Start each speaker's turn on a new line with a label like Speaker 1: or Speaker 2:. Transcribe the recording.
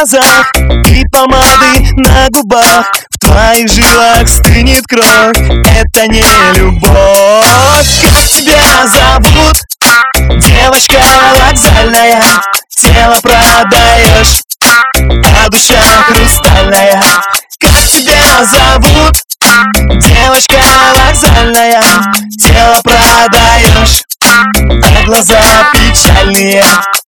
Speaker 1: глазах и помады на губах, в твоих жилах стынет кровь. Это не любовь. Как тебя зовут? Девочка вокзальная, тело продаешь, а душа хрустальная. Как тебя зовут? Девочка вокзальная, тело продаешь, а глаза печальные.